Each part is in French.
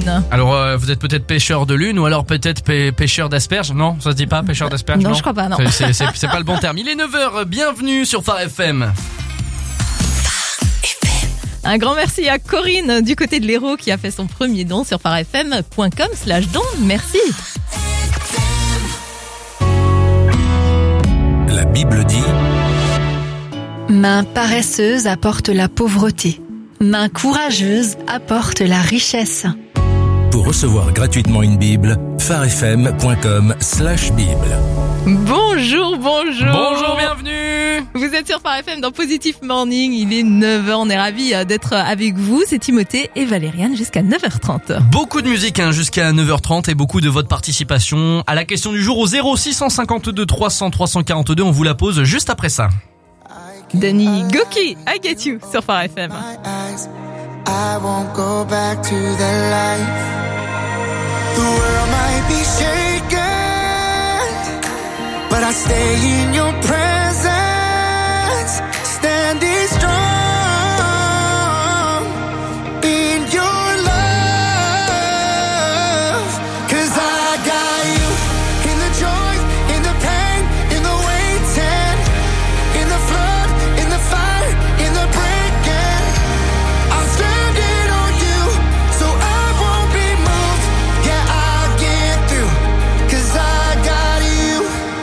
lune. Alors vous êtes peut-être pêcheur de lune ou alors peut-être pêcheur d'asperges. Non, ça se dit pas pêcheur d'asperges. Non, je crois pas, non. C'est pas le bon terme. Il est 9h, bienvenue sur Phare FM. Un grand merci à Corinne du côté de l'Hérault qui a fait son premier don sur pharefm.com/don. Merci. La Bible dit: Main paresseuse apporte la pauvreté. Main courageuse apporte la richesse. Pour recevoir gratuitement une Bible, pharefm.com/Bible. Bonjour. Bonjour, bienvenue. Vous êtes sur Phare FM dans Positive Morning. Il est 9h. On est ravis d'être avec vous. C'est Timothée et Valériane jusqu'à 9h30. Beaucoup de musique jusqu'à 9h30 et beaucoup de votre participation à la question du jour au 0652 300 342. On vous la pose juste après ça. Danny Goki, I Get You sur Phare FM. I won't go back to the life. The world might be shaken, but I stay in your presence, standing strong in your love. 'Cause I got you in the joy, in the pain, in the waiting, in the flood, in the fire, in the breaking. I'm standing on you, so I won't be moved. Yeah, I'll get through, 'cause I got you.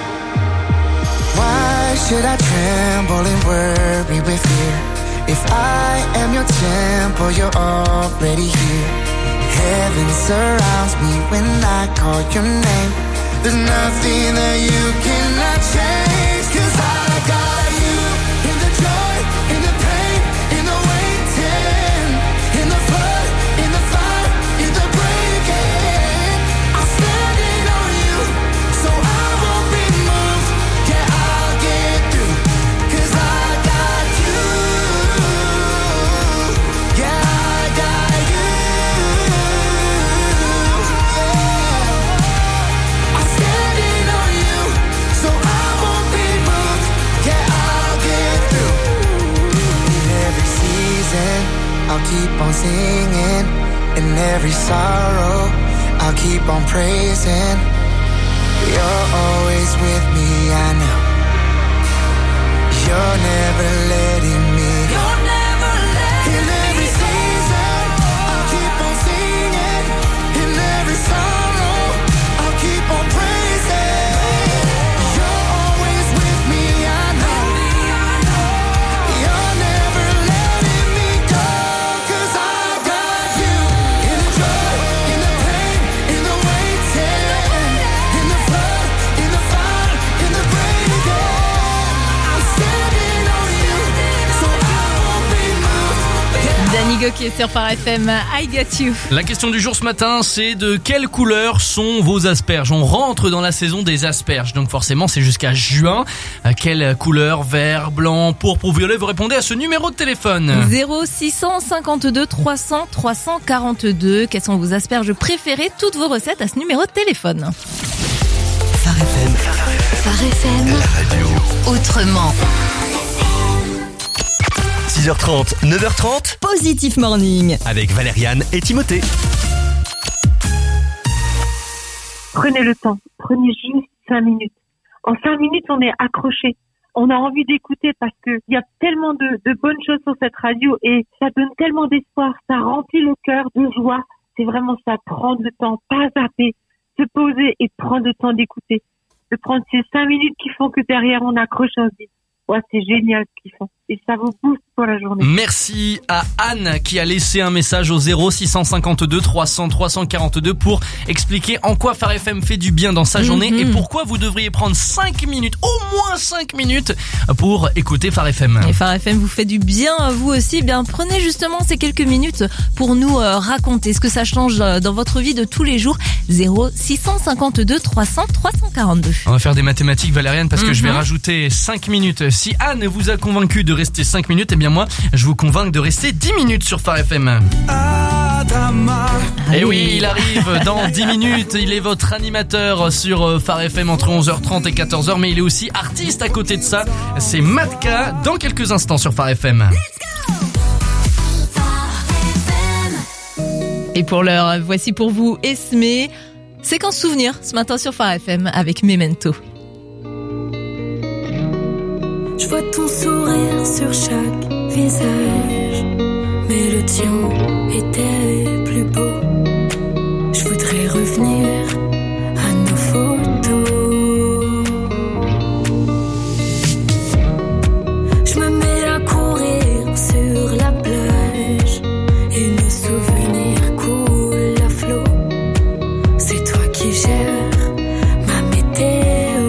Why should I tremble and worry with fear? If I am your temple, you're already here. Heaven surrounds me when I call your name. There's nothing that you cannot change. 'Cause I got you in the joy, in the pain, in the waiting, in the flood, in the fire, in the breaking. I'm standing on you, so I won't be moved. Yeah, I'll get through, 'cause I got you. Yeah, I got you. Yeah. I'm standing on you, so I won't be moved. Yeah, I'll get through. In every season, I'll keep on singing. In every sorrow, I'll keep on praising. You're always with me, I know. You're never letting me go. In every season, I'll keep on singing. In every sorrow, I'll keep on praising. You're always with me, I know. You're never letting me go. 'Cause I got you in the joy, in the pain, in the waiting, in the flood, in the fire, in the breaking. I'm standing on you, so I won't be moved. Danny Goki sur Phare FM, I Get You. La question du jour ce matin, c'est de quelle couleur sont vos asperges? On rentre dans la saison des asperges, donc forcément c'est jusqu'à juin. Quelle couleur? Vert, blanc, pourpre ou violet? Vous répondez à ce numéro de téléphone. 0652 300 342. Quelles sont vos asperges préférées? Toutes vos recettes à ce numéro de téléphone. Phare FM, Phare FM, la radio. autrement. 6h30, 9h30, Positive Morning. avec Valériane et Timothée. Prenez le temps, prenez juste 5 minutes. En 5 minutes, on est accroché. On a envie d'écouter parce que il y a tellement de bonnes choses sur cette radio et ça donne tellement d'espoir, ça remplit le cœur de joie. C'est vraiment ça, prendre le temps, pas zapper, se poser et prendre le temps d'écouter. De prendre ces 5 minutes qui font que derrière on accroche, on se dit, ouais, c'est génial ce qu'ils font. Et ça vous booste pour la journée. Merci à Anne qui a laissé un message au 0652 300 342 pour expliquer en quoi Phare FM fait du bien dans sa journée et pourquoi vous devriez prendre 5 minutes, au moins 5 minutes pour écouter Phare FM. Et Phare FM vous fait du bien à vous aussi. Bien, prenez justement ces quelques minutes pour nous raconter ce que ça change dans votre vie de tous les jours. 0652 300 342. On va faire des mathématiques, Valériane, parce que je vais rajouter 5 minutes. Si Anne vous a convaincu de rester 5 minutes, eh bien moi, je vous convainc de rester 10 minutes sur Phare FM. Et oui, il arrive dans 10 minutes. Il est votre animateur sur Phare FM entre 11h30 et 14h, mais il est aussi artiste à côté de ça. C'est Matka dans quelques instants sur Phare FM. Et pour l'heure, voici pour vous Esmé. Séquence souvenir ce matin sur Phare FM avec Memento. Je vois ton sourire sur chaque visage, mais le tien était plus beau. Je voudrais revenir à nos photos. Je me mets à courir sur la plage et nos souvenirs coulent à flot. C'est toi qui gères ma météo.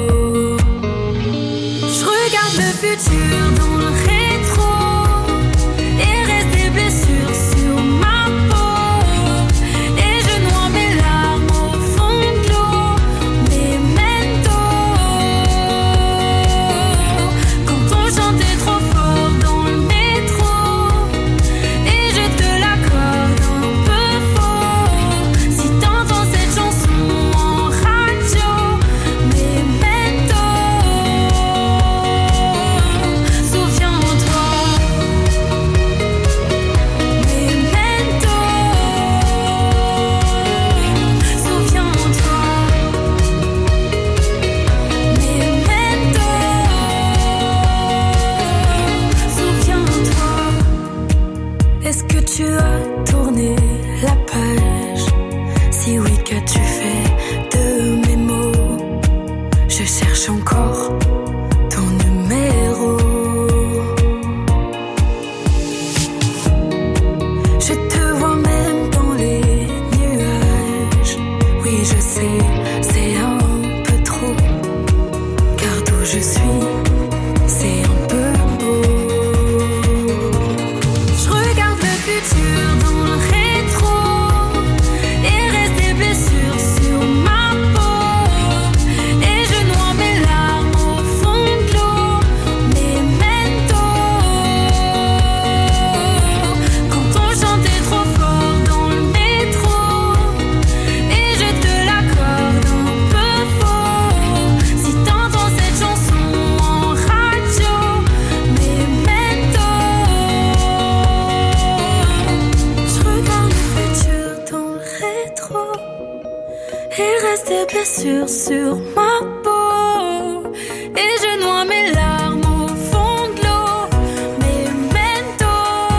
Je regarde le futur dans le rétro et reste des blessures sur ma peau. Et je noie mes larmes au fond de l'eau. Memento. Quand on chantait trop fort dans le métro et je te l'accorde un peu faux. Si t'entends cette chanson en radio, Memento. Souviens-toi, Memento. Souviens-toi, Memento. Souviens-toi. Est-ce que tu as tourné la page? Si oui, qu'as-tu fait de mes mots? Je cherche encore ton numéro. Je te vois même dans les nuages. Oui, je sais, c'est un peu trop. Car d'où je suis, c'est un peu beau. Je regarde le futur dans le rétro et reste des blessures sur ma peau. Et je noie mes larmes au fond de l'eau. Memento. Quand on chantait trop fort dans le métro et je te l'accorde un peu faux. Si t'entends cette chanson en radio, Memento. Je regarde le futur dans le rétro et reste des blessures sur ma peau. Et je noie mes larmes au fond de l'eau. Memento.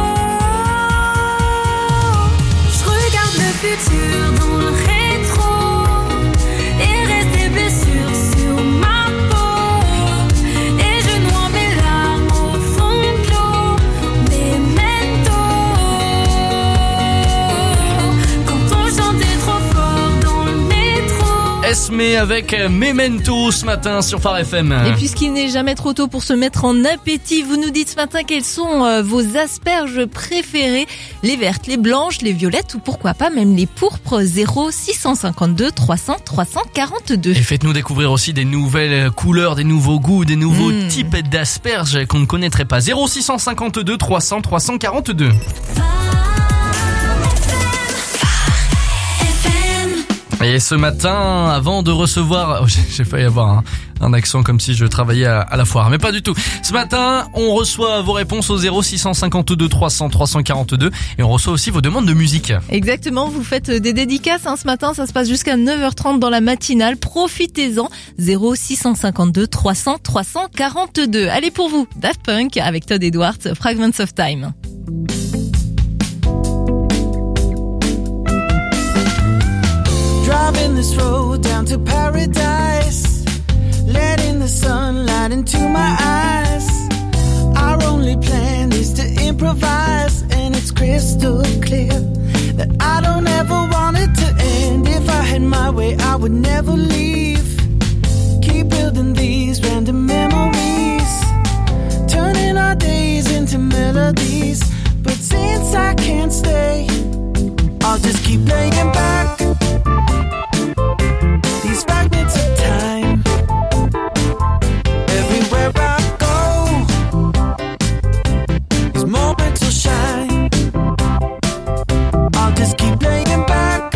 Je regarde le futur dans le rétro et reste des blessures sur ma peau. Et je noie mes larmes au fond de l'eau. Memento. Quand on chantait trop fort dans le métro. Esmé avec Memento ce matin sur Phare FM. Et puisqu'il n'est jamais trop tôt pour se mettre en appétit, vous nous dites ce matin quelles sont vos asperges préférées. Les vertes, les blanches, les violettes ou pourquoi pas même les pourpres. 0652 300 342. Et faites-nous découvrir aussi des nouvelles couleurs, des nouveaux goûts, des nouveaux types d'asperges qu'on ne connaîtrait pas. 0652 300 342. Et ce matin, avant de recevoir... j'ai failli avoir un accent comme si je travaillais à la foire, mais pas du tout. Ce matin, on reçoit vos réponses au 0652 300 342 et on reçoit aussi vos demandes de musique. Exactement, vous faites des dédicaces ce matin, ça se passe jusqu'à 9h30 dans la matinale. Profitez-en. 0652 300 342. Allez pour vous, Daft Punk avec Todd Edwards, Fragments of Time. Driving this road down to paradise, letting the sunlight into my eyes. Our only plan is to improvise, and it's crystal clear that I don't ever want it to end. If I had my way, I would never leave. Keep building these random memories, turning our days into melodies. But since I can't stay, I'll just keep laying back these fragments of time. Everywhere I go, these moments will shine. I'll just keep laying back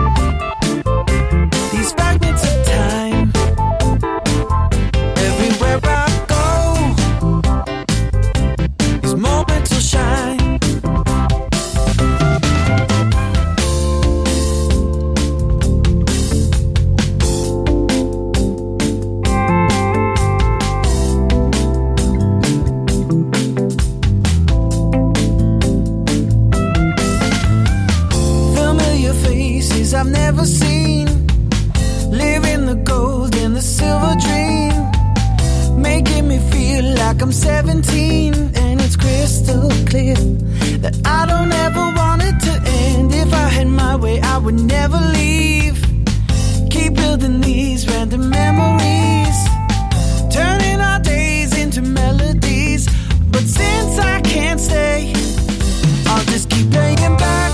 these fragments of time. Everywhere I go, these moments will shine. never seen. Living the gold and the silver dream, making me feel like I'm 17. And it's crystal clear that I don't ever want it to end. If I had my way, I would never leave. Keep building these random memories, turning our days into melodies. But since I can't stay, I'll just keep playing back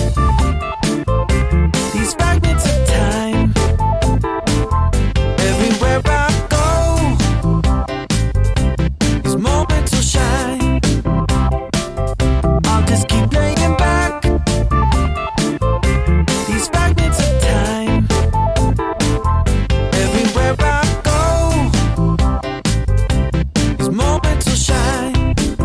these fragments of time. Everywhere I go, these moments will shine. I'll just keep playing back these fragments of time. Everywhere I go, these moments will shine.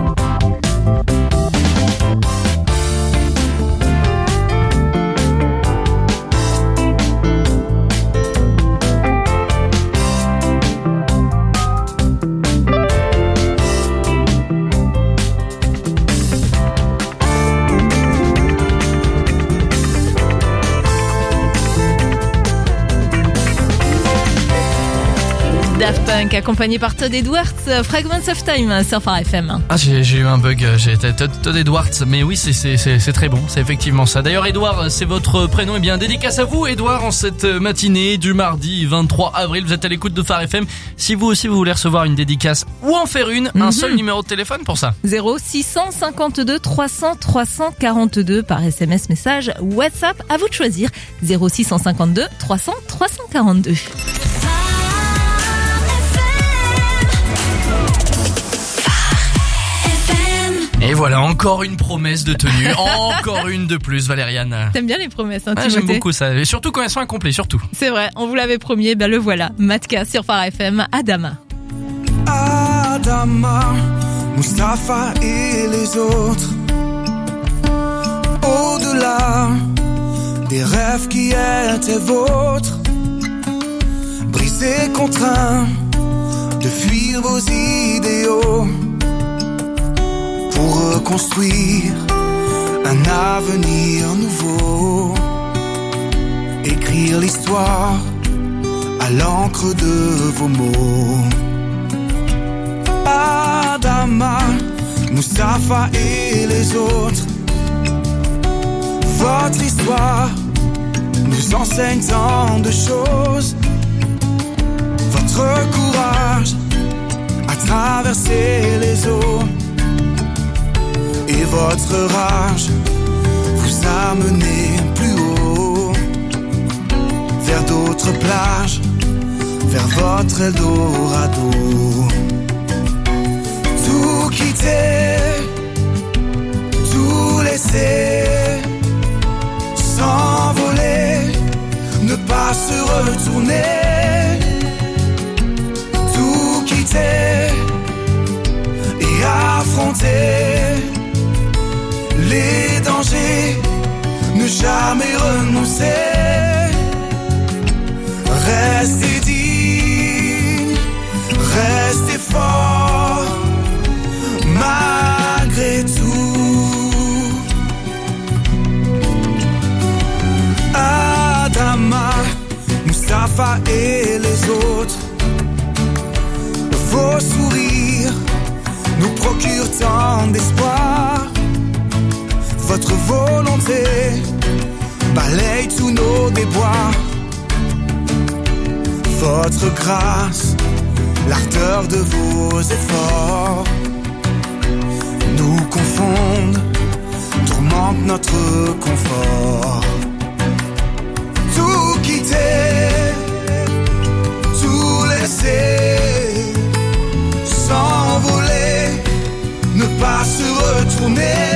Daft Punk accompagné par Todd Edwards, Fragments of Time sur Phare FM. Ah, j'ai eu un bug, j'étais Todd Edwards, mais oui, c'est très bon, c'est effectivement ça. D'ailleurs, Edouard, c'est votre prénom, et bien dédicace à vous, Edouard, en cette matinée du mardi 23 avril. Vous êtes à l'écoute de Phare FM. Si vous aussi vous voulez recevoir une dédicace ou en faire une, un seul numéro de téléphone pour ça. 0652 300 342 par SMS, message, WhatsApp, à vous de choisir. 0652 300 342. Et voilà, encore une promesse de tenue, encore une de plus, Valériane. T'aimes bien les promesses, hein, J'aime beaucoup ça, et surtout quand elles sont incomplètes, surtout. C'est vrai, on vous l'avait promis, ben le voilà. Matka sur Phare FM, Adama. Adama, Mustapha et les autres. Au-delà des rêves qui étaient vôtres, brisés, contraints de fuir vos idéaux, pour reconstruire un avenir nouveau. Écrire l'histoire à l'encre de vos mots. Adama, Mustapha et les autres, votre histoire nous enseigne tant de choses. Votre courage à traverser les eaux, et votre rage vous a mené plus haut, vers d'autres plages, vers votre Eldorado. Tout quitter, tout laisser, s'envoler, ne pas se retourner. Tout quitter et affronter les dangers, ne jamais renoncer. Restez digne, restez fort, malgré tout. Adama, Mustapha et les autres, vos sourires nous procurent tant d'espoir. Votre volonté balaye tous nos déboires. Votre grâce, l'ardeur de vos efforts, nous confondent, tourmentent notre confort. Tout quitter, tout laisser, s'envoler, ne pas se retourner.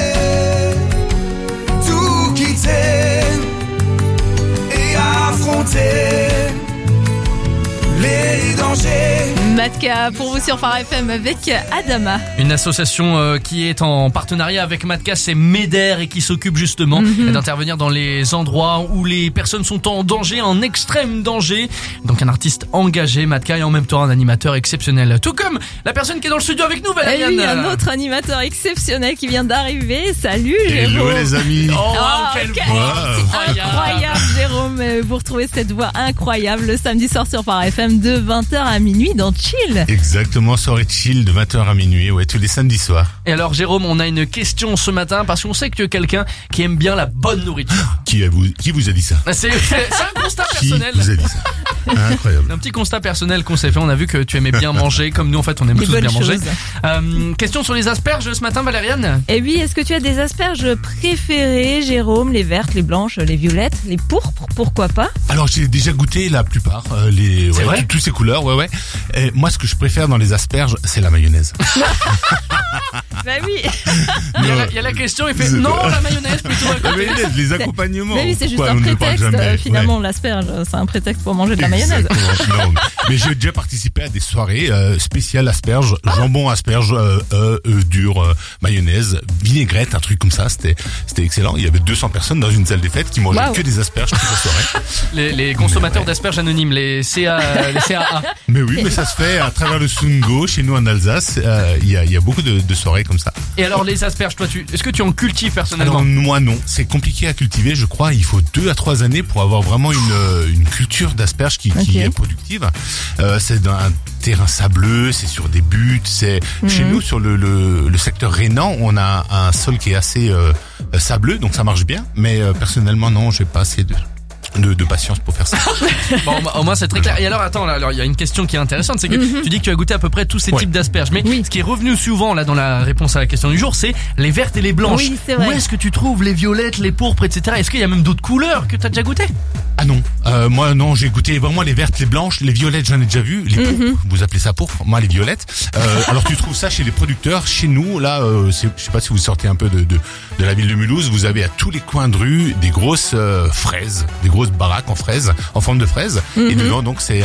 Tout quitter et affronter les dangers. Matka pour vous sur Phare FM avec Adama. Une association qui est en partenariat avec Matka, c'est MEDER, et qui s'occupe justement d'intervenir dans les endroits où les personnes sont en danger, en extrême danger. Donc un artiste engagé, Matka, et en même temps un animateur exceptionnel. Tout comme la personne qui est dans le studio avec nous, Valériane. Et oui, un autre animateur exceptionnel qui vient d'arriver. Salut Jérôme. Hello les amis. Oh, quelle voix incroyable Jérôme. vous retrouvez cette voix incroyable le samedi soir sur Phare FM de 20h à minuit dans Chill. Exactement, soirée chill de 20h à minuit, ouais, tous les samedis soirs. Et alors Jérôme, on a une question ce matin parce qu'on sait que tu es quelqu'un qui aime bien la bonne nourriture. Qui vous a dit ça? C'est un constat personnel. Qui vous a dit ça? Incroyable. Un petit constat personnel qu'on s'est fait, on a vu que tu aimais bien manger, comme nous en fait on aime tous bien manger. Question sur les asperges ce matin, Valériane. Et oui, est-ce que tu as des asperges préférées, Jérôme? Les vertes, les blanches, les violettes, les pourpres, pourquoi pas? Alors j'ai déjà goûté la plupart, toutes ces couleurs, ouais. Et moi, ce que je préfère dans les asperges, c'est la mayonnaise. Bah oui. Il y a la question, il fait non, la mayonnaise plutôt. La mayonnaise, les accompagnements. Mais oui, c'est juste un prétexte. Finalement, l'asperge, c'est un prétexte pour manger de la mayonnaise. Non, mais j'ai déjà participé à des soirées spéciales asperges, jambon asperges, dur, mayonnaise, vinaigrette, un truc comme ça. C'était excellent. Il y avait 200 personnes dans une salle des fêtes qui mangeaient que des asperges toute la soirée. Les consommateurs d'asperges anonymes, les CAA. Mais oui, mais ça se fait à travers le Sungo, chez nous en Alsace. Il y a beaucoup de soirées comme ça. Et alors les asperges, toi, est-ce que tu en cultives personnellement? Alors moi non, c'est compliqué à cultiver, je crois. Il faut 2 à 3 années pour avoir vraiment une culture d'asperges qui est productive. C'est dans un terrain sableux, c'est sur des buttes. Chez nous sur le secteur rhénan, on a un sol qui est assez sableux, donc ça marche bien. Mais personnellement non, j'ai pas assez de patience pour faire ça. Bon, au moins c'est très clair. Et alors attends, alors il y a une question qui est intéressante, c'est que tu dis que tu as goûté à peu près tous ces types d'asperges, mais ce qui est revenu souvent là dans la réponse à la question du jour, c'est les vertes et les blanches. Oui, c'est vrai. Où est-ce que tu trouves les violettes, les pourpres, etc. Est-ce qu'il y a même d'autres couleurs que tu as déjà goûté? Ah non, moi non, j'ai goûté vraiment les vertes, les blanches, les violettes, j'en ai déjà vu. Les pourpres, vous appelez ça pourpre, moi les violettes. Alors tu trouves ça chez les producteurs, chez nous là, je sais pas si vous sortez un peu de la ville de Mulhouse, vous avez à tous les coins de rue des grosses fraises, des grosses baraques en forme de fraise, et dedans donc c'est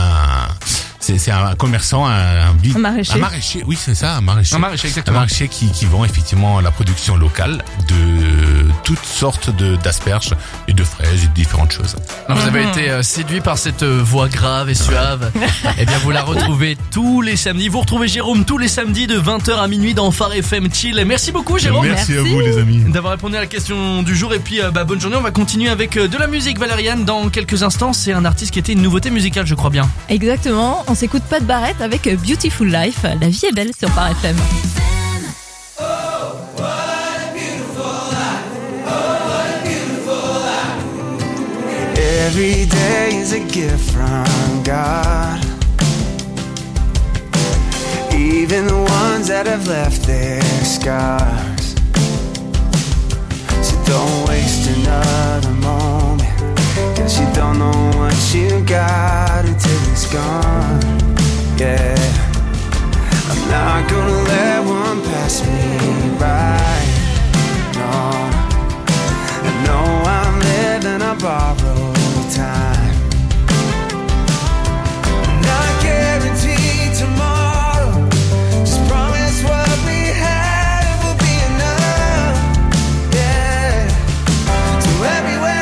un commerçant, un maraîcher, oui c'est ça, un maraîcher exactement. Un maraîcher qui vend effectivement la production locale de toutes sortes d'asperges et de fraises et de différentes choses. Alors, vous avez été séduit par cette voix grave et suave. Eh bien vous la retrouvez tous les samedis. Vous retrouvez Jérôme tous les samedis de 20h à minuit dans Phare FM Chill. Et merci beaucoup Jérôme. Merci à vous les amis d'avoir répondu à la question du jour. Et puis bonne journée. On va continuer avec de la musique, Valériane, dans quelques instants. C'est un artiste qui était une nouveauté musicale, je crois bien. Exactement. On s'écoute Pat Barrett avec Beautiful Life. La vie est belle sur Phare FM. Every day is a gift from God. Even the ones that have left their scars. So don't waste another moment, 'cause you don't know what you got until it's gone. Yeah, I'm not gonna let one pass me by. No, I know I'm living a borrowed time. Not guaranteed tomorrow, just promise what we had will be enough. Yeah, so everywhere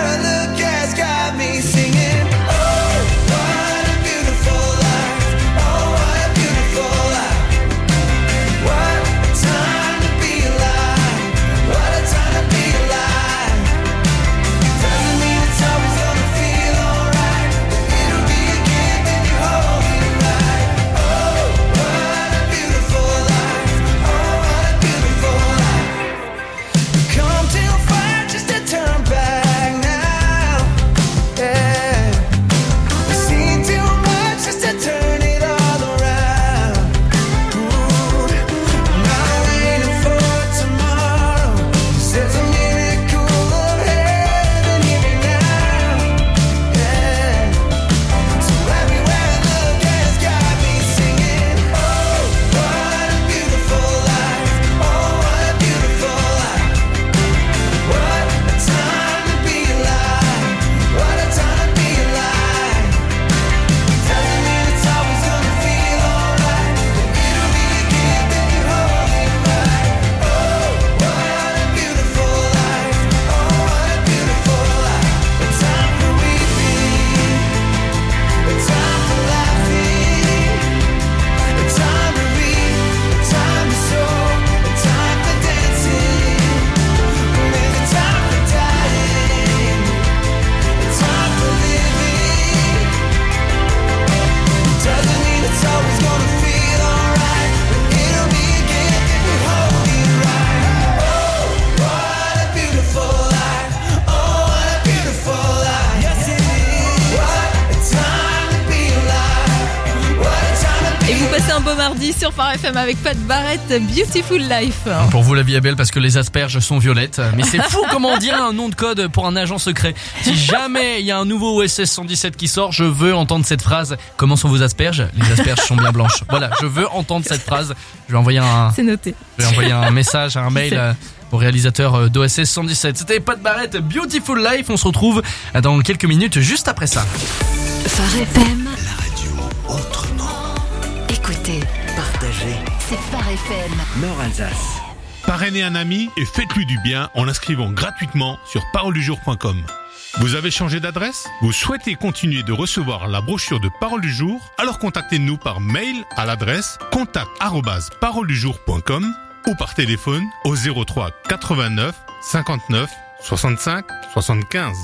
un beau mardi sur Phare FM avec Pat Barrett, Beautiful Life. Pour vous, la vie est belle parce que les asperges sont violettes. Mais c'est fou comment on dirait un nom de code pour un agent secret. Si jamais il y a un nouveau OSS 117 qui sort, je veux entendre cette phrase. Comment sont vos asperges? Les asperges sont bien blanches. Voilà, je veux entendre cette phrase. Je vais envoyer C'est noté. Je vais envoyer un message, un mail au réalisateur d'OSS 117. C'était Pat Barrett, Beautiful Life. On se retrouve dans quelques minutes juste après ça. Phare FM. La radio autrement. Écoutez, Partagez. c'est Phare FM. Nord-Alsace. Parrainez un ami et faites-lui du bien en l'inscrivant gratuitement sur paroledujour.com. Vous avez changé d'adresse? Vous souhaitez continuer de recevoir la brochure de Parole du Jour? Alors contactez-nous par mail à l'adresse contact@paroledujour.com ou par téléphone au 03 89 59 65 75.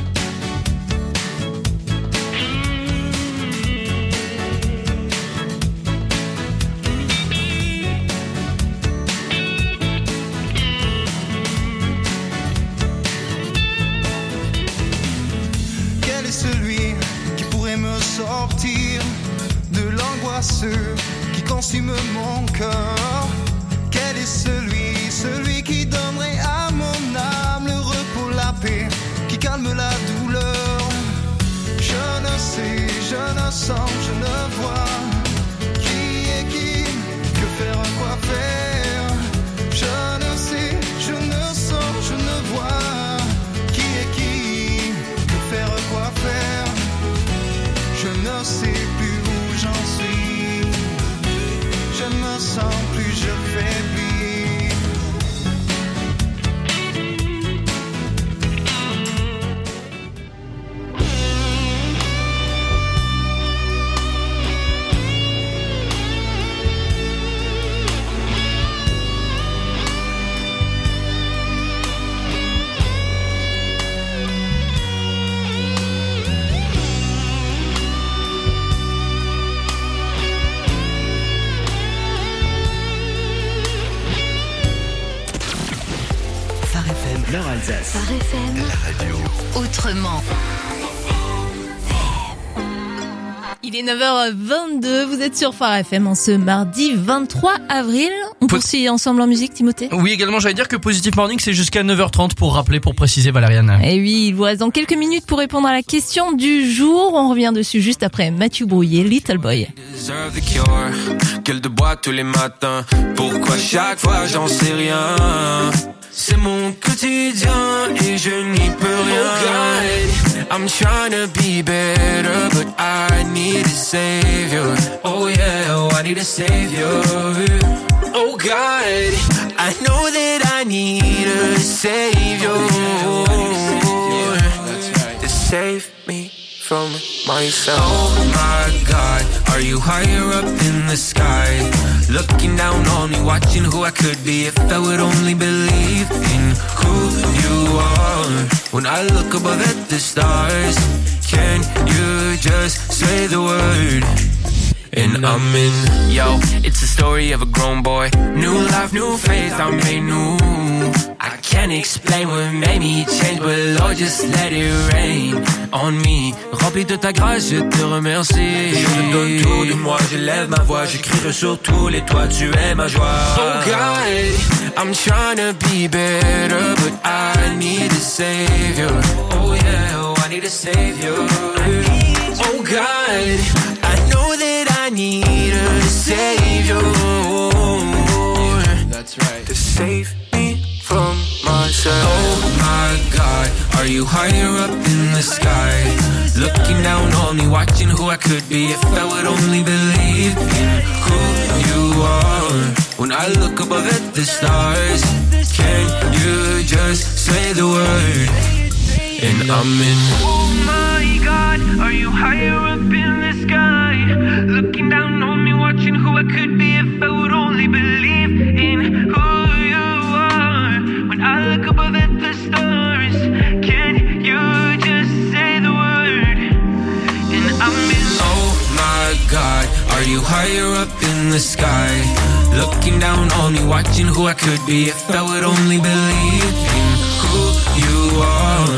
Quel est celui qui pourrait me sortir de l'angoisse qui consume mon cœur? Quel est celui qui donnerait à mon âme le repos, la paix, qui calme la douleur? Je ne sais, je ne sens, je ne vois qui est qui, que faire, quoi faire. Je ne sais, je ne sens, je ne vois qui est qui, que faire, quoi faire. Je ne sais plus où j'en suis. Je me sens plus, je faiblis. Phare FM Nord-Alsace. Phare FM. La radio. Autrement. Il est 9h22, vous êtes sur Phare FM en ce mardi 23 avril. On poursuit ensemble en musique, Timothée? Oui, également, j'allais dire que Positive Morning, c'est jusqu'à 9h30 pour rappeler, pour préciser, Valériane. Et oui, il vous reste dans quelques minutes pour répondre à la question du jour. On revient dessus juste après Mathieu Brouillet, Little Boy. Deserve the cure. Gueule de bois tous les matins. Pourquoi chaque fois j'en sais rien? C'est mon quotidien et je n'y peux rien. Oh God, I'm trying to be better, but I need a savior. Oh yeah, oh, I need a savior. Oh God, I know that I need a savior to save me from myself. Oh my God, are you higher up in the sky? Looking down on me, watching who I could be if I would only believe in who you are. When I look above at the stars, can you just say the word? And I'm in, yo, it's a story of a grown boy. New life, new faith, I'm made new. I can't explain what made me change, but Lord, just let it rain on me. Rempli de ta grâce, je te remercie. Je te donne tout de moi, j'élève ma voix, j'écrirai sur tous les toits, tu es ma joie. Oh God, I'm trying to be better, but I need a savior. Oh yeah, oh, I need a savior. Oh God, I know that I need a savior. That's right. To save me from myself. Oh my God, are you higher up in the sky? Looking down on me, watching who I could be if I would only believe in who you are. When I look above at the stars, can you just say the word? And I'm in. Oh my God, are you higher up in the sky? Looking down on me, watching who I could be if I would only believe in who you are. When I look above at the stars, can you just say the word? And I'm in. Oh my God, are you higher up in the sky? Looking down on me, watching who I could be if I would only believe in who you are.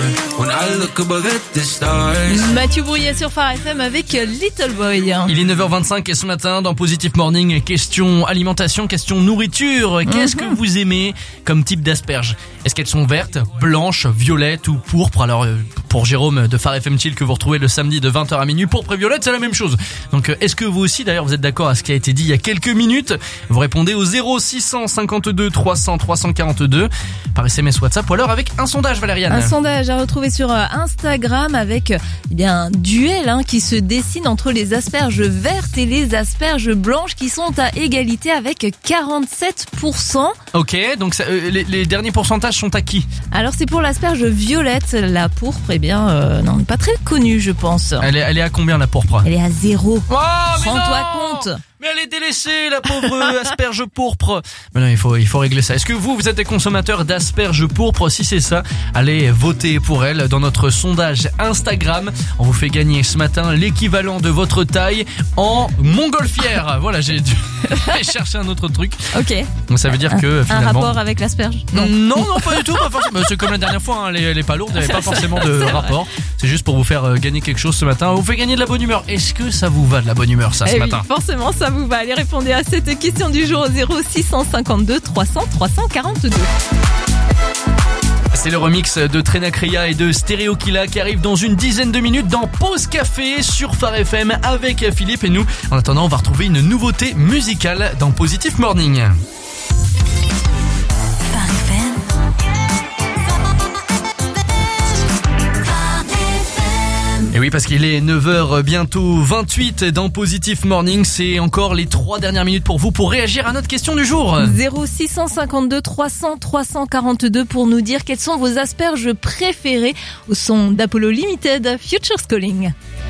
when I look above at the stars. Mathieu Brouillet sur Phare FM avec Little Boy. Il est 9h25 et ce matin dans Positive Morning, question alimentation, question nourriture. Qu'est-ce que vous aimez comme type d'asperges? Est-ce qu'elles sont vertes, blanches, violettes ou pourpres? Alors pour Jérôme de Phare FM Chill que vous retrouvez le samedi de 20h à minuit, pourpre et violette c'est la même chose. Donc est-ce que vous aussi d'ailleurs vous êtes d'accord à ce qui a été dit il y a quelques minutes? Vous répondez au 0652 300 342 par SMS WhatsApp ou alors avec un sondage, Valériane. Un sondage à retrouver sur Instagram avec un duel qui se dessine entre les asperges vertes et les asperges blanches qui sont à égalité avec 47%. Ok, donc les derniers pourcentages sont à qui? Alors c'est pour l'asperge violette, la pourpre non, pas très connue je pense. Elle est à combien la pourpre? Elle est à 0. Oh, rends-toi compte. Mais elle est délaissée, la pauvre asperge pourpre. Mais non, il faut régler ça. Est-ce que vous êtes des consommateurs d'asperges pourpres? Si c'est ça, allez voter pour elle dans notre sondage Instagram. On vous fait gagner ce matin l'équivalent de votre taille en montgolfière. Voilà, j'ai dû chercher un autre truc. Ok. Donc ça veut dire que finalement... Un rapport avec l'asperge? Non, pas du tout. Pas forcément. C'est comme la dernière fois, elle est pas lourde, il n'y avait pas forcément de rapport. C'est juste pour vous faire gagner quelque chose ce matin. On vous fait gagner de la bonne humeur. Est-ce que ça vous va de la bonne humeur ça ce matin? Oui, forcément ça vous va. Allez, répondez à cette question du jour au 0652 300 342. C'est le remix de Trenacria et de Stereo Killa qui arrive dans une dizaine de minutes dans Pause Café sur Phare FM avec Philippe et nous. En attendant, on va retrouver une nouveauté musicale dans Positive Morning. Phare FM. Et oui, parce qu'il est 9h bientôt 28 dans Positive Morning. C'est encore les 3 dernières minutes pour vous pour réagir à notre question du jour. 0652 300 342 pour nous dire quelles sont vos asperges préférées au son d'Apollo Limited, Futures Calling.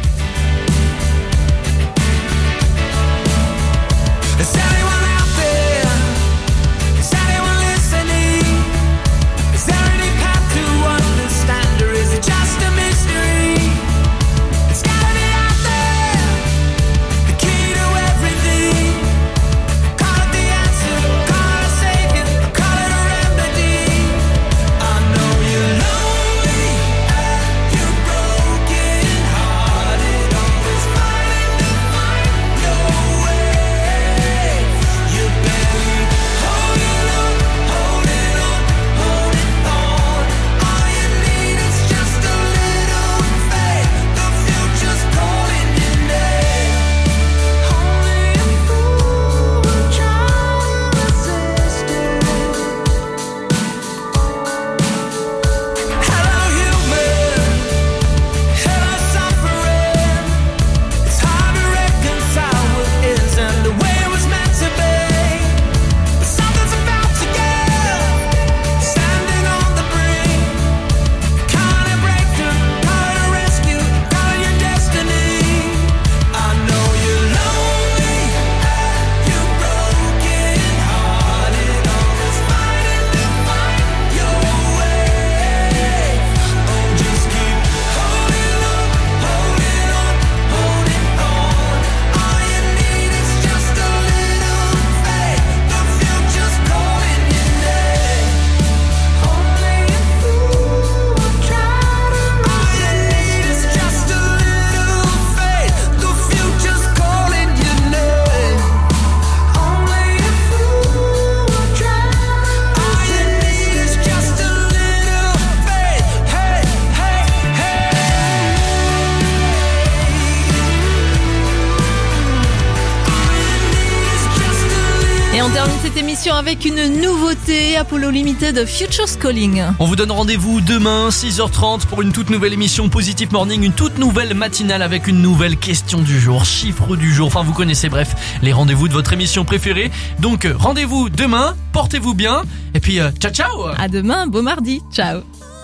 On termine cette émission avec une nouveauté, Apollo Limited, Futures Calling. On vous donne rendez-vous demain 6h30 pour une toute nouvelle émission Positive Morning, une toute nouvelle matinale avec une nouvelle question du jour, chiffre du jour, enfin vous connaissez, bref, les rendez-vous de votre émission préférée. Donc rendez-vous demain, portez-vous bien et puis ciao ciao. À demain, beau mardi, ciao.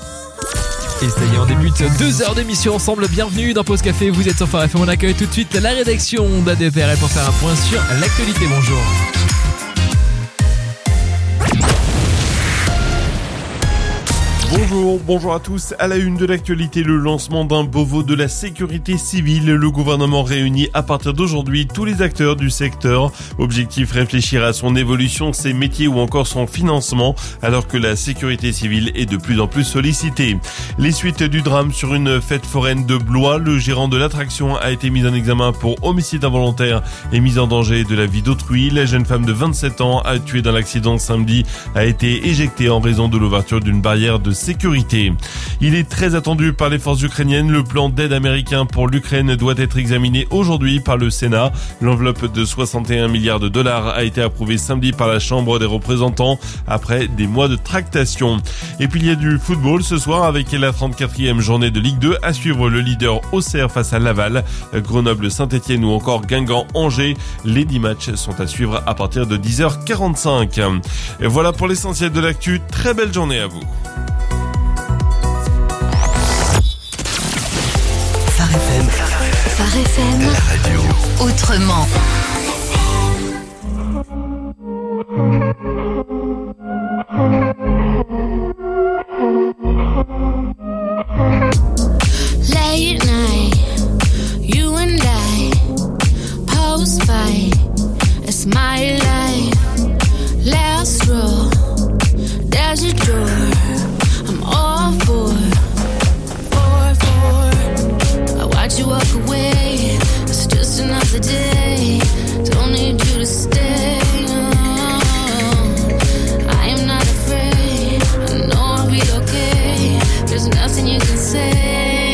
Et ça y est, on débute 2 heures d'émission ensemble. Bienvenue dans Pause Café, vous êtes sur Phare FM. On accueille tout de suite la rédaction d'ADPRL pour faire un point sur l'actualité. Bonjour. Bonjour à tous. À la une de l'actualité, le lancement d'un Beauvau de la sécurité civile. Le gouvernement réunit à partir d'aujourd'hui tous les acteurs du secteur. Objectif, réfléchir à son évolution, ses métiers ou encore son financement, alors que la sécurité civile est de plus en plus sollicitée. Les suites du drame sur une fête foraine de Blois. Le gérant de l'attraction a été mis en examen pour homicide involontaire et mise en danger de la vie d'autrui. La jeune femme de 27 ans a tué dans l'accident samedi a été éjectée en raison de l'ouverture d'une barrière de sécurité. Il est très attendu par les forces ukrainiennes. Le plan d'aide américain pour l'Ukraine doit être examiné aujourd'hui par le Sénat. L'enveloppe de 61 milliards de dollars a été approuvée samedi par la Chambre des représentants après des mois de tractation. Et puis il y a du football ce soir avec la 34e journée de Ligue 2 à suivre. Le leader Auxerre face à Laval, Grenoble, Saint-Etienne ou encore Guingamp, Angers. Les 10 matchs sont à suivre à partir de 10h45. Et voilà pour l'essentiel de l'actu. Très belle journée à vous. Phare FM, La radio. autrement. Late night, you and I, post fight, it's my life. Last row, there's a door, I'm all for. I watch you walk away, it's just another day, don't need you to stay. I am not afraid, I know I'll be okay, there's nothing you can say.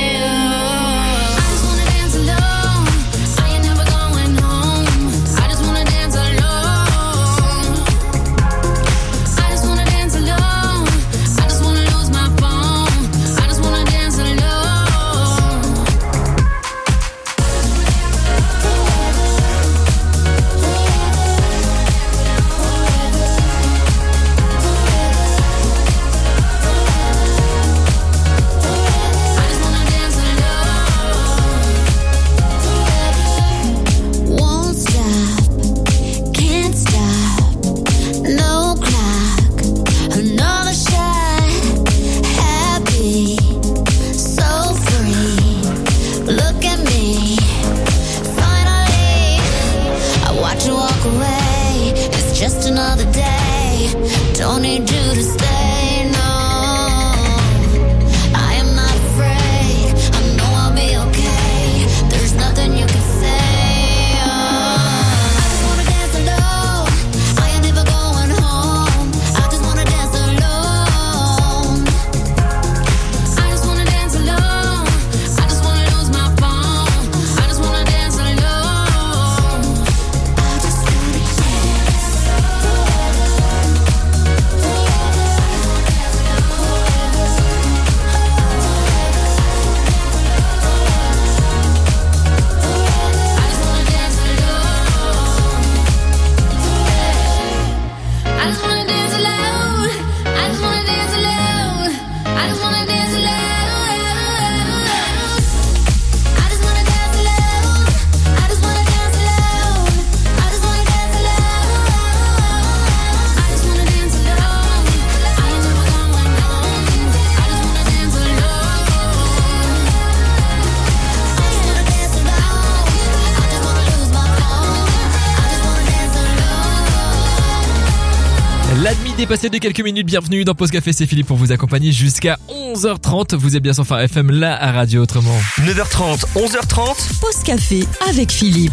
Dépassé de quelques minutes, bienvenue dans Pause Café, c'est Philippe pour vous accompagner jusqu'à 11h30. Vous êtes bien sur Phare FM, la radio autrement. 9h30, 11h30. Pause Café avec Philippe.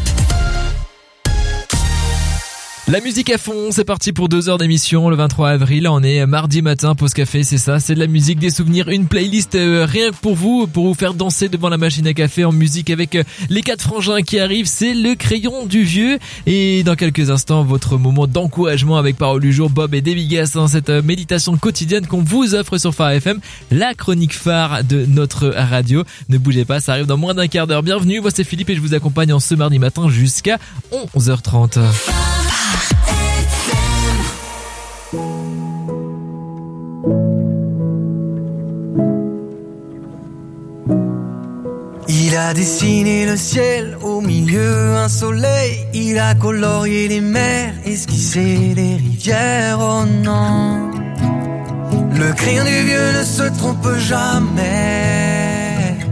La musique à fond, c'est parti pour 2 heures d'émission le 23 avril. On est mardi matin, Pause Café, c'est ça, c'est de la musique, des souvenirs, une playlist rien que pour vous faire danser devant la machine à café en musique avec les 4 frangins qui arrivent, c'est le crayon du vieux. Et dans quelques instants, votre moment d'encouragement avec Parole du jour, Bob et Debigas, cette méditation quotidienne qu'on vous offre sur Phare FM, la chronique phare de notre radio. Ne bougez pas, ça arrive dans moins d'un quart d'heure. Bienvenue, moi c'est Philippe et je vous accompagne en ce mardi matin jusqu'à 11h30. Il a dessiné le ciel, au milieu un soleil. Il a colorié les mers, esquissé les rivières, oh non. Le crayon du vieux ne se trompe jamais.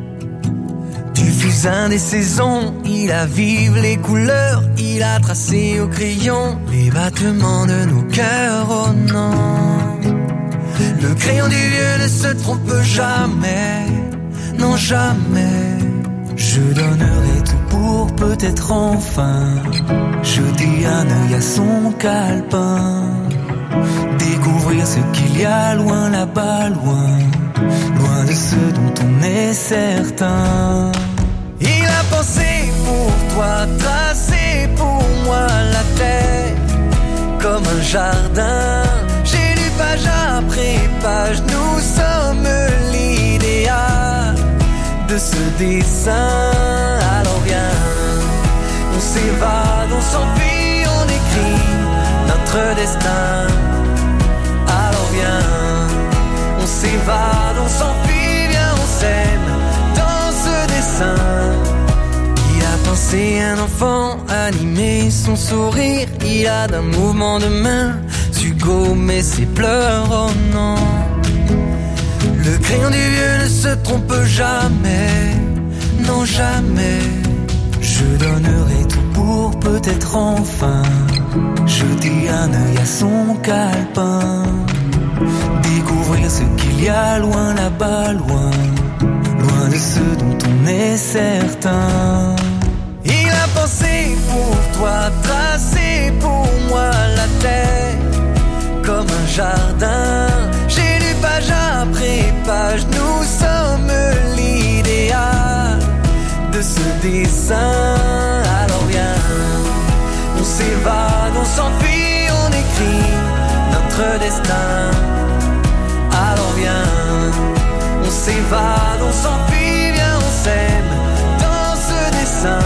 Du fusain des saisons, il avive les couleurs. Il a tracé au crayon les battements de nos cœurs, oh non. Le crayon du vieux ne se trompe jamais, non jamais. Je donnerai tout pour peut-être enfin jeter un œil à son calepin, découvrir ce qu'il y a loin là-bas, loin, loin de ce dont on est certain. Il a pensé pour toi, tracé pour moi la terre comme un jardin. J'ai lu page après page, nous sommes l'idéal de ce dessin. Alors viens, on s'évade, on s'enfuit, on écrit notre destin. Alors viens, on s'évade, on s'enfuit, viens, on s'aime dans ce dessin. Il a pensé un enfant, animé son sourire. Il a d'un mouvement de main su gommer ses pleurs, oh non. Le crayon du vieux ne se trompe jamais, non jamais. Je donnerai tout pour peut-être enfin jeter un œil à son calepin, découvrir ce qu'il y a loin là-bas, loin, loin de ce dont on est certain. Il a pensé pour toi, tracé pour moi la terre comme un jardin. J'ai lu page après page, nous sommes l'idéal de ce dessin. Alors viens, on s'évade, on s'enfuit, on écrit notre destin. Alors viens, on s'évade, on s'enfuit, viens, on s'aime dans ce dessin.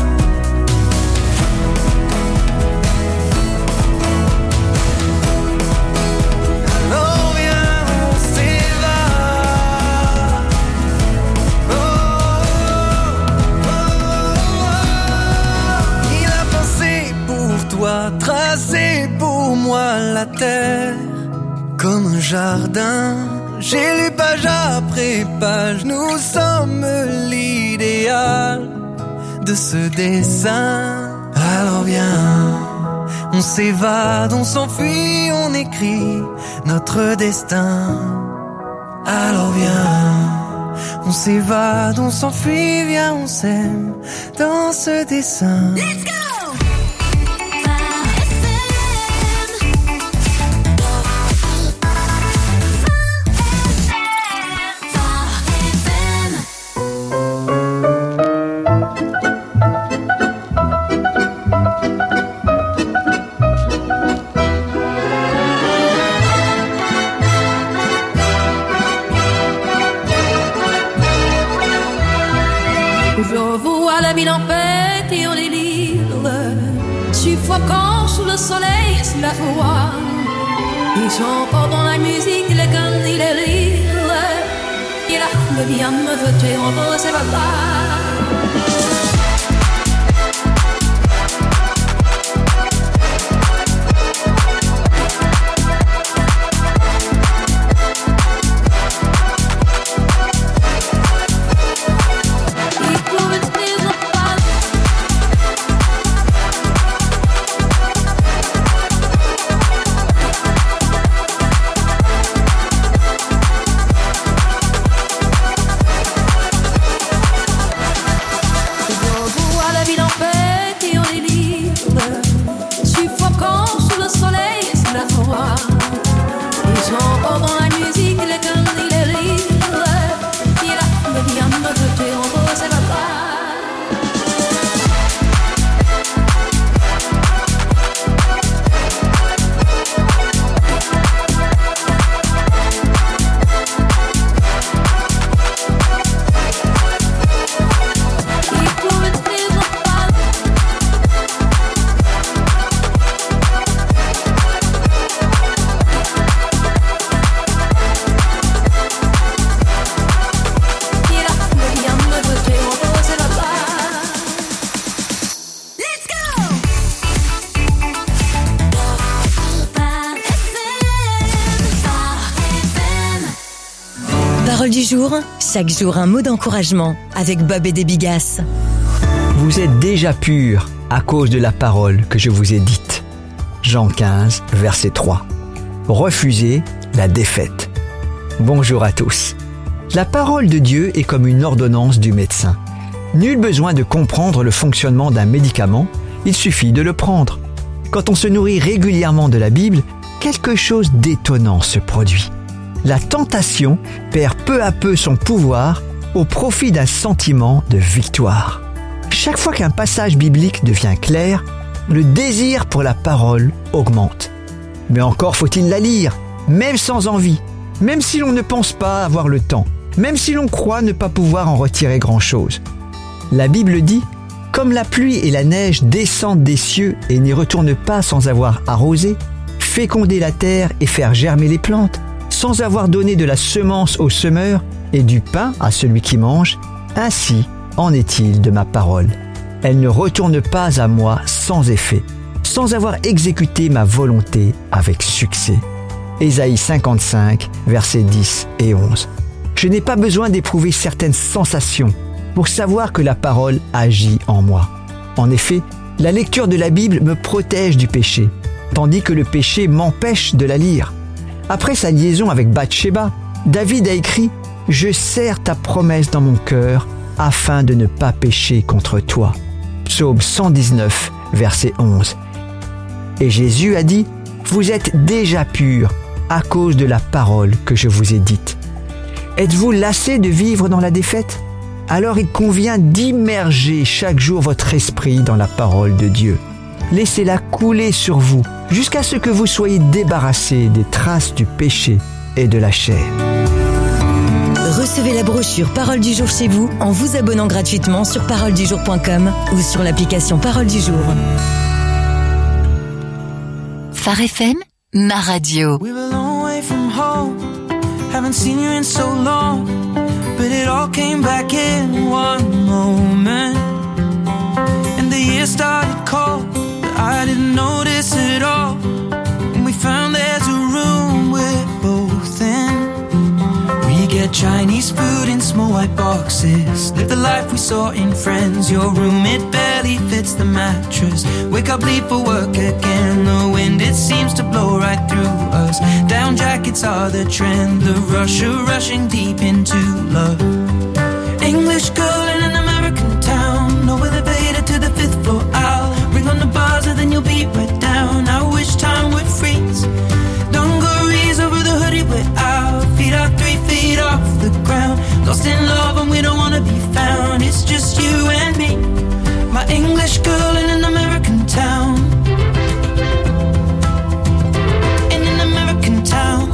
Tracé pour moi la terre comme un jardin. J'ai lu page après page, nous sommes l'idéal de ce dessin. Alors viens, on s'évade, on s'enfuit, on écrit notre destin. Alors viens, on s'évade, on s'enfuit, viens, on s'aime dans ce dessin. Let's go! ville en fête et en délire, suffocant sous le soleil, sous la foi. Ils chantent dans la musique, les guns et les rires. Et la foule vient me voter en beau, c'est pas là. jour, chaque jour un mot d'encouragement avec Bob et des Bigasses. Vous êtes déjà purs à cause de la parole que je vous ai dite. Jean 15, verset 3. Refusez la défaite. Bonjour à tous. La parole de Dieu est comme une ordonnance du médecin. Nul besoin de comprendre le fonctionnement d'un médicament, il suffit de le prendre. Quand on se nourrit régulièrement de la Bible, quelque chose d'étonnant se produit. La tentation perd peu à peu son pouvoir au profit d'un sentiment de victoire. Chaque fois qu'un passage biblique devient clair, le désir pour la parole augmente. Mais encore faut-il la lire, même sans envie, même si l'on ne pense pas avoir le temps, même si l'on croit ne pas pouvoir en retirer grand-chose. La Bible dit « Comme la pluie et la neige descendent des cieux et n'y retournent pas sans avoir arrosé, féconder la terre et faire germer les plantes, sans avoir donné de la semence au semeur et du pain à celui qui mange, ainsi en est-il de ma parole. Elle ne retourne pas à moi sans effet, sans avoir exécuté ma volonté avec succès. » Ésaïe 55, versets 10 et 11. Je n'ai pas besoin d'éprouver certaines sensations pour savoir que la parole agit en moi. En effet, la lecture de la Bible me protège du péché, tandis que le péché m'empêche de la lire. Après sa liaison avec Bathsheba, David a écrit « Je serre ta promesse dans mon cœur afin de ne pas pécher contre toi. » Psaume 119, verset 11. Et Jésus a dit « Vous êtes déjà purs à cause de la parole que je vous ai dite. » Êtes-vous lassé de vivre dans la défaite ? Alors il convient d'immerger chaque jour votre esprit dans la parole de Dieu. Laissez-la couler sur vous jusqu'à ce que vous soyez débarrassés des traces du péché et de la chair. Recevez la brochure Parole du jour chez vous en vous abonnant gratuitement sur paroledujour.com ou sur l'application Parole du jour. Phare FM, ma radio. We were a long way from home, haven't seen you in so long, but it all came back in one moment. And the year started cold, but I didn't notice it all. When we found there's a room we're both in. We get Chinese food in small white boxes, live the life we saw in Friends. Your room, it barely fits the mattress. Wake up, leave for work again. The wind, it seems to blow right through us. Down jackets are the trend, the rushing deep into love. English girl in an American town, no elevator to the 5th floor. I'll ring on the buzzer, then you'll be right down. I wish time would freeze. Dungarees over the hoodie, we're out. Feet are 3 feet off the ground. Lost in love and we don't wanna be found. It's just you and me, my English girl in an American town. In an American town.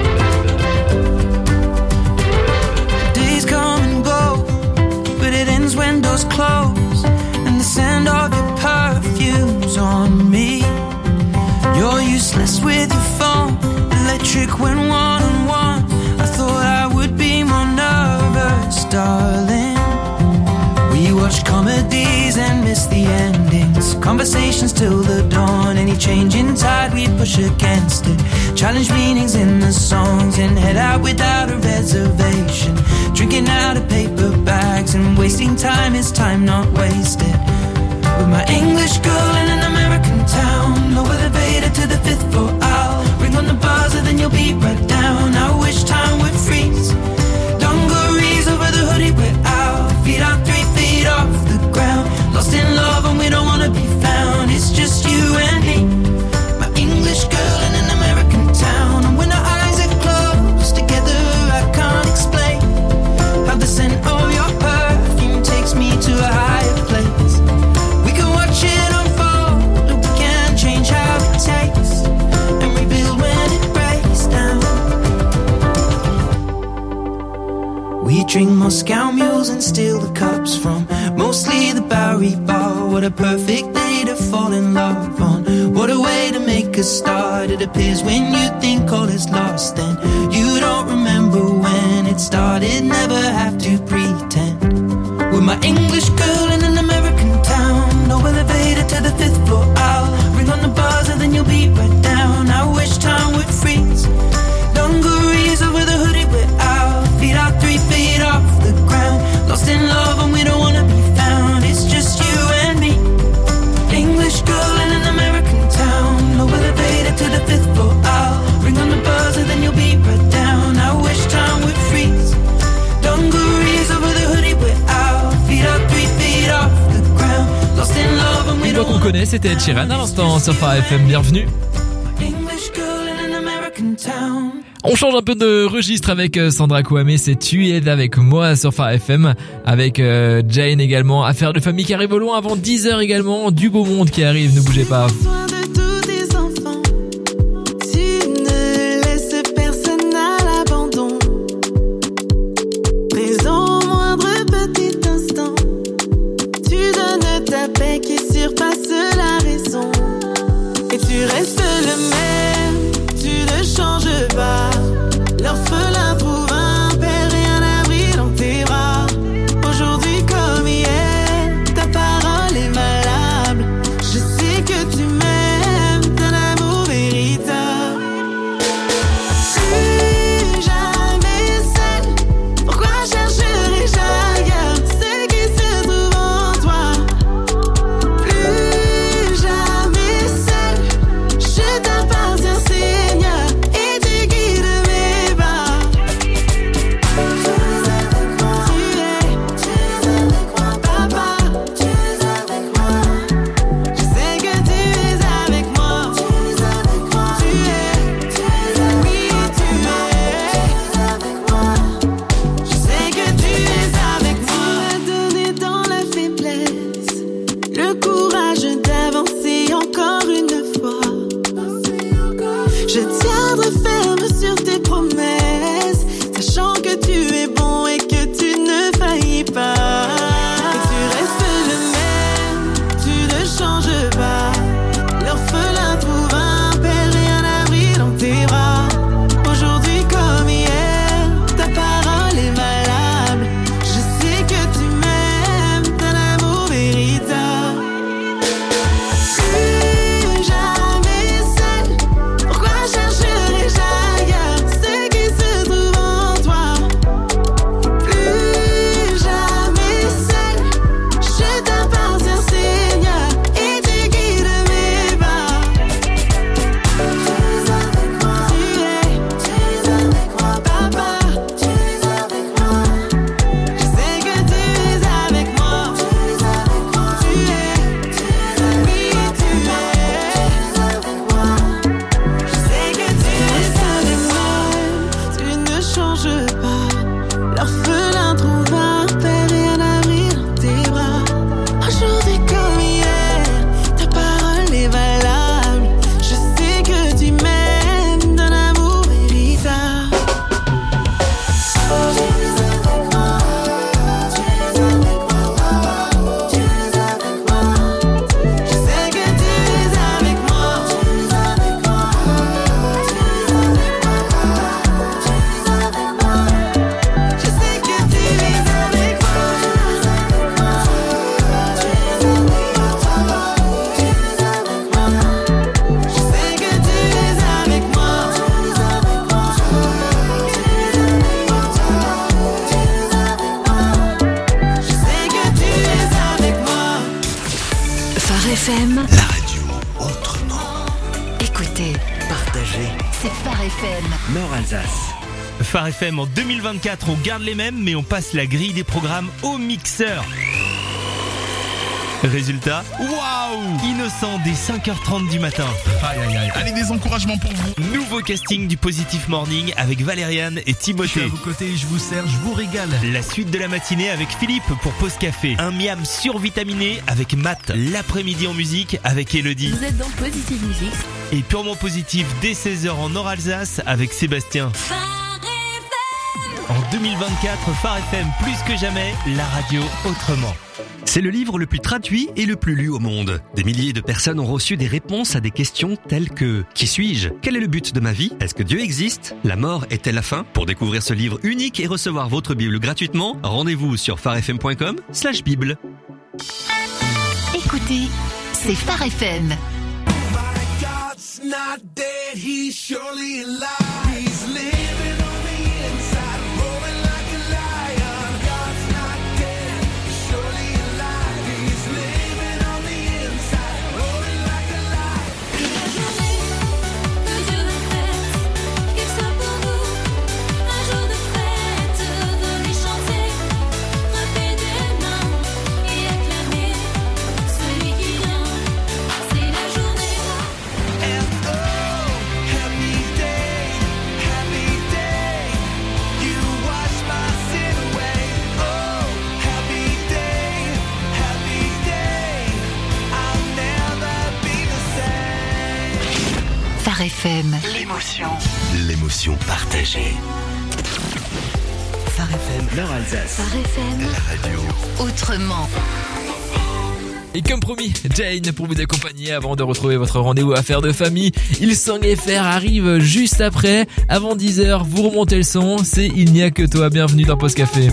Days come and go, but it ends when doors close, and the scent of your perfume's on me. You're useless with your phone, electric when one-on-one. I thought I would be more nervous, darling. We watch comedies and miss the endings, conversations till the dawn. Any change in tide, we push against it. Challenge meanings in the songs and head out without a reservation. Drinking out of paper bags and wasting time is time not wasted. With my English girl in an American town, no elevator to the 5th floor. I'll ring on the buzzer, then you'll be right down. I wish time would freeze. Dungarees over the hoodie, we're out. Feet are 3 feet off the ground. Lost in love and we don't wanna be found. It's just you and me, my English girl in an American town. And when our eyes are closed together, I can't explain how the scent of your perfume takes me to a higher place. We can watch it unfold, but we can't change how it tastes, and rebuild when it breaks down. We drink Moscow mules and steal the cups from mostly the Bowery Bar. What a perfect day to fall in love on. What a way to make a start. It appears when you think all is lost, then you don't remember when it started. Never have to pretend. With my English girl in an American town, no elevator to the 5th floor. I'll ring on the buzzer, then you'll be right down. I wish time would freeze. Dungarees over the hoodie, we're out. Feet are 3 feet connaît, c'était Ed Sheeran à l'instant sur Phare FM, bienvenue. On change un peu de registre avec Sandra Kouamé, c'est Tu es avec moi sur Phare FM, avec Jane également, affaire de famille qui arrive au loin avant 10h également, du beau monde qui arrive, ne bougez pas. Qui surpasse la raison. Et tu restes le même, tu ne changes pas. L'orphelin trouve un père et un abri dans tes bras. Aujourd'hui comme hier, ta parole est malade. Je sais que tu m'aimes d'un amour véritable. Plus jamais seul, pourquoi chercherais-je ailleurs ce qui se trouve en toi? FM. La radio autrement. Écoutez, Partagez. c'est Phare FM. Nord-Alsace. Phare FM en 2024, on garde les mêmes, mais on passe la grille des programmes au mixeur. Résultat, waouh, innocent dès 5h30 du matin. Aïe aïe aïe, allez, des encouragements pour vous. Nouveau casting du Positive Morning avec Valériane et Timothée. Je suis à vos côtés, je vous sers, je vous régale. La suite de la matinée avec Philippe pour Pause Café. Un miam survitaminé avec Matt. L'après-midi en musique avec Elodie. Vous êtes dans Positive Music. Et purement positif dès 16h en Nord-Alsace avec Sébastien. En 2024, Phare FM plus que jamais, la radio autrement. C'est le livre le plus traduit et le plus lu au monde. Des milliers de personnes ont reçu des réponses à des questions telles que « Qui suis-je ? Quel est le but de ma vie ? Est-ce que Dieu existe ? La mort est-elle la fin ?» Pour découvrir ce livre unique et recevoir votre Bible gratuitement, rendez-vous sur pharefm.com/bible. Écoutez, c'est Phare FM. Phare FM. L'émotion partagée. Phare FM. Nord Alsace. Phare FM. La radio. Autrement. Et comme promis, Jane pour vous accompagner avant de retrouver votre rendez-vous Affaires de famille. Il Sang FR arrive juste après. Avant 10h, vous remontez le son. C'est Il n'y a que toi. Bienvenue dans Pause Café.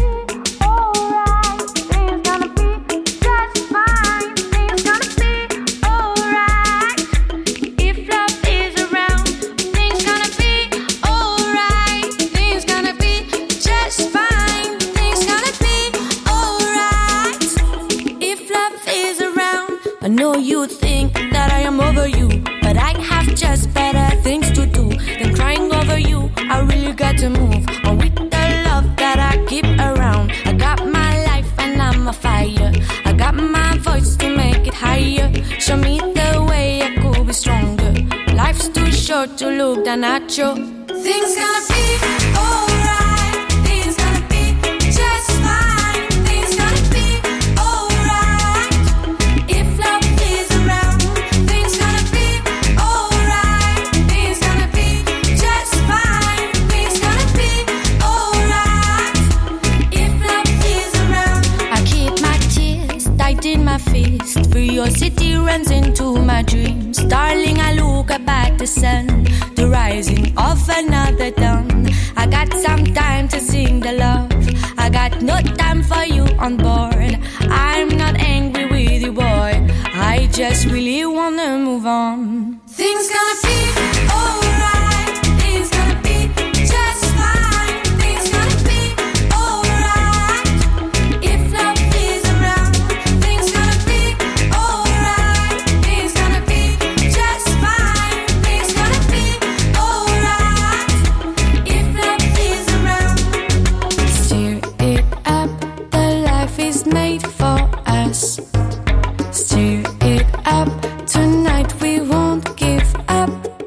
I know you think that I am over you, but I have just better things to do than crying over you. I really got to move on with the love that I keep around. I got my life and I'm a fire. I got my voice to make it higher. Show me the way I could be stronger. Life's too short to look down at you. Things gonna be alright. Things gonna be just fine. Things gonna be alright. If love is around, things gonna be alright. Things gonna be just fine. Things gonna be alright. If love is around, I keep my tears tight in my fist. Curiosity runs into my dreams. Darling, I look up at the sun, the rising of another dawn. I got some time to sing the love. I got no time for you on board. I'm not angry with you, boy. I just really wanna move on. Things gonna be alright. Things gonna be just fine. Things gonna be alright. If love is around, things gonna be alright. Things gonna be just fine. Things gonna be alright. If love is around, stir it up. The life is made for us. Stir it up. Tonight we won't give up.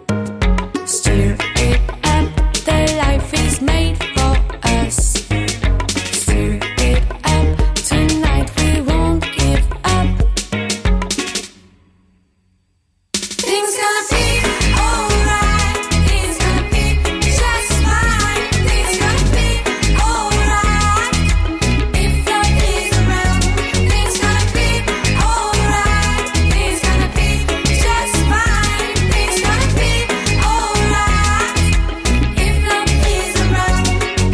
Stir it up. The life is made for us. Stir it up. Tonight we won't give up. Things gonna be alright. Things gonna be just fine. Things gonna be alright. If love is around, things gonna be alright. Things gonna be just fine. Things gonna be alright. If love is around.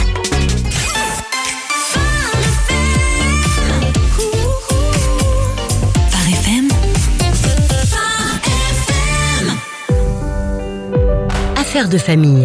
Phare FM. Affaires de famille.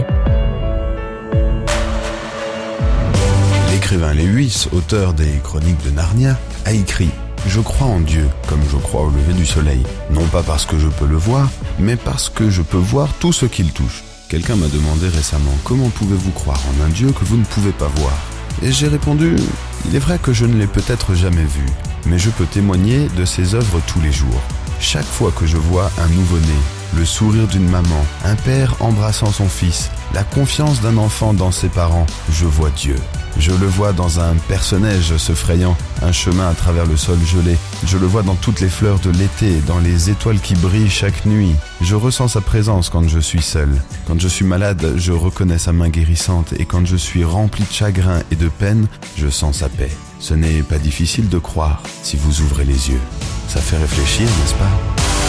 L'écrivain Lewis, auteur des Chroniques de Narnia, a écrit « Je crois en Dieu comme je crois au lever du soleil, non pas parce que je peux le voir, mais parce que je peux voir tout ce qu'il touche. » Quelqu'un m'a demandé récemment « Comment pouvez-vous croire en un Dieu que vous ne pouvez pas voir ?» Et j'ai répondu « Il est vrai que je ne l'ai peut-être jamais vu, mais je peux témoigner de ses œuvres tous les jours. Chaque fois que je vois un nouveau-né, le sourire d'une maman, un père embrassant son fils, la confiance d'un enfant dans ses parents, je vois Dieu. Je le vois dans un personnage se frayant un chemin à travers le sol gelé. Je le vois dans toutes les fleurs de l'été, dans les étoiles qui brillent chaque nuit. Je ressens sa présence quand je suis seul. Quand je suis malade, je reconnais sa main guérissante. Et quand je suis rempli de chagrin et de peine, je sens sa paix. Ce n'est pas difficile de croire si vous ouvrez les yeux. Ça fait réfléchir, n'est-ce pas ?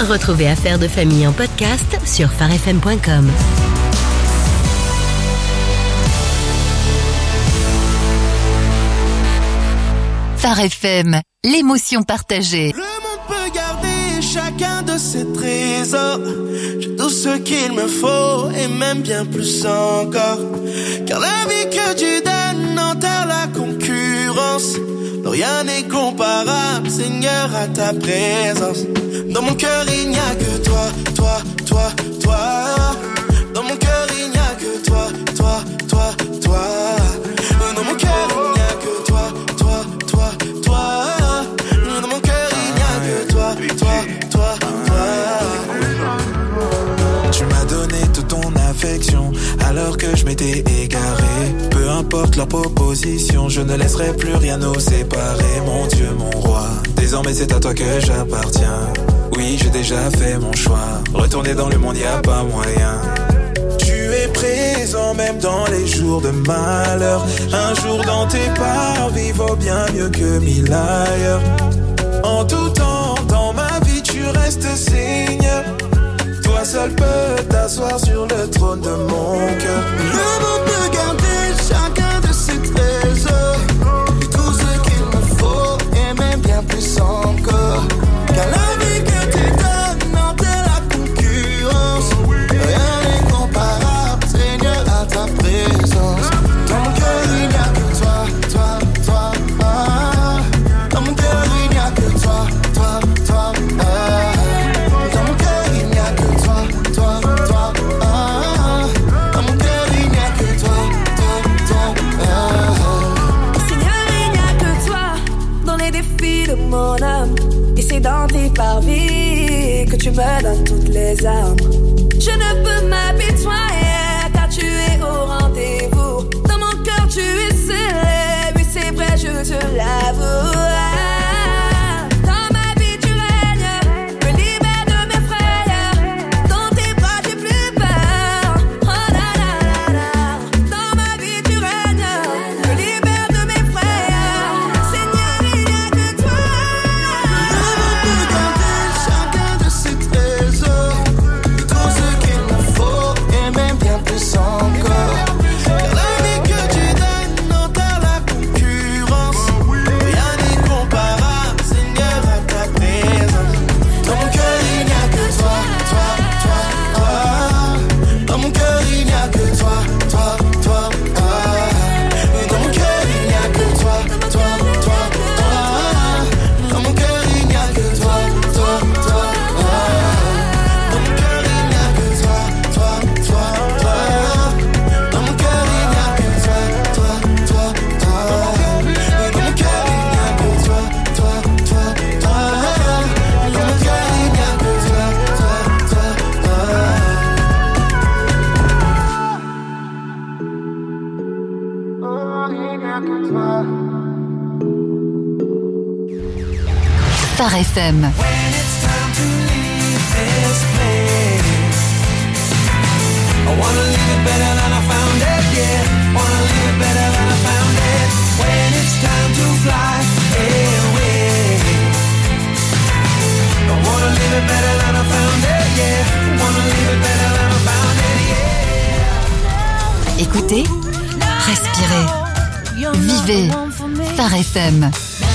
Retrouvez Affaires de famille en podcast sur pharefm.com. Phare FM, l'émotion partagée. Le monde peut garder chacun de ses trésors. J'ai tout ce qu'il me faut et même bien plus encore. Car la vie que tu donnes enterre la concurrence. Non, rien n'est comparable, Seigneur, à ta présence. Dans mon cœur il n'y a que toi, toi, toi, toi. Dans mon cœur il n'y a que toi, toi, toi, toi. Dans mon cœur il n'y a que toi, toi, toi, toi. Dans mon cœur il n'y a que toi, toi, toi, toi. Tu m'as donné toute ton affection alors que je m'étais égaré. Peu importe leur proposition, je ne laisserai plus rien nous séparer. Mon Dieu, mon roi, désormais c'est à toi que j'appartiens. Oui, j'ai déjà fait mon choix. Retourner dans le monde, y a pas moyen. Tu es présent même dans les jours de malheur. Un jour dans tes parvis vaut bien mieux que 1000 ailleurs. En tout temps, dans ma vie, tu restes Seigneur. Toi seul peux t'asseoir sur le trône de mon cœur. Le monde peut garder chacun de ses trésors, et tout ce qu'il me faut, et même bien plus encore. Car la vie que tu donnes, non, t'es la concurrence. Rien n'est comparable, Seigneur, à ta présence. Dans mon cœur, il n'y a que toi, toi, toi, ah. Dans mon cœur, il n'y a que toi, toi, toi, ah. Dans mon cœur, il n'y a que toi, toi, toi, ah. Dans mon cœur, il n'y a que toi, toi, toi, ah. Seigneur, il n'y a que toi dans les défis de mon âme. Et c'est dans tes parvis que tu me donnes toutes les armes. Je ne peux m'apitoyer car tu es au rendez-vous. Dans mon cœur tu es scellé, oui c'est vrai je te l'avoue. Dans ma vie tu règnes, me libère de mes frayeurs. Dans tes bras j'ai plus peur. Oh la la la la. Dans ma vie tu règnes, me libère de mes frayeurs. Seigneur il n'y a que toi. Chacun de ses trésors, tout ce qu'il me faut, et même bien plus encore. Car la vie que tu donnes, non, t'as la concurrence. Rien n'est comparable, Seigneur, à ta présence. Dans mon cœur, il n'y a que toi, toi, toi, toi. Dans mon cœur, il n'y a que toi, toi, toi, toi. Et dans mon cœur, il n'y a que toi, toi, toi, toi. Dans mon cœur, il n'y a que toi, toi, toi, toi. Dans mon cœur, il n'y a que toi, toi, toi, toi. Dans mon cœur, il n'y a que toi, toi, toi, toi. Et dans mon cœur, il n'y a que toi, toi, toi, toi. Dans mon cœur, il n'y a que toi, toi, toi, toi. Oh, il n'y a que toi. Phare FM. When it's time to leave this place, I wanna leave it better than I found it, yeah. Wanna leave it better than I found it. When it's time to fly away, I wanna leave it better than I found it, yeah. Wanna leave it better than I found it, yeah. Écoutez, respirez, vivez. Phare FM.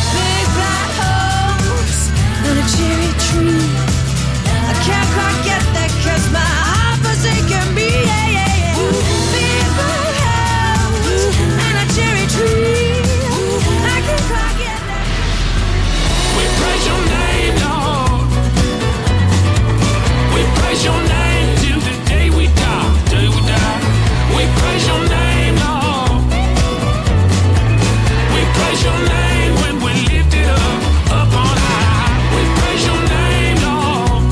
On a cherry tree. I can't quite get there 'cause my heart forsaken me. Yeah, yeah, yeah. Big black house and a cherry tree. I can't quite get there. We praise your name, Lord. We praise your name till the day we die, day we die. We praise your name, Lord. We praise your name when we lift it up on high. We praise your name, Lord.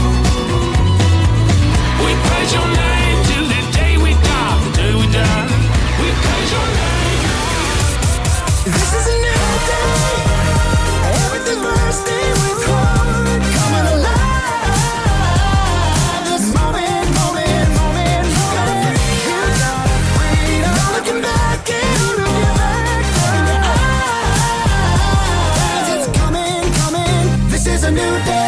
We praise your name till the day we die, day we die. We praise your name. This is a new day. Everything bursting with heart coming alive. This moment, moment, moment. Gotta feel, gotta breathe. No looking back into your back in your eyes. It's coming, coming. This is a new day.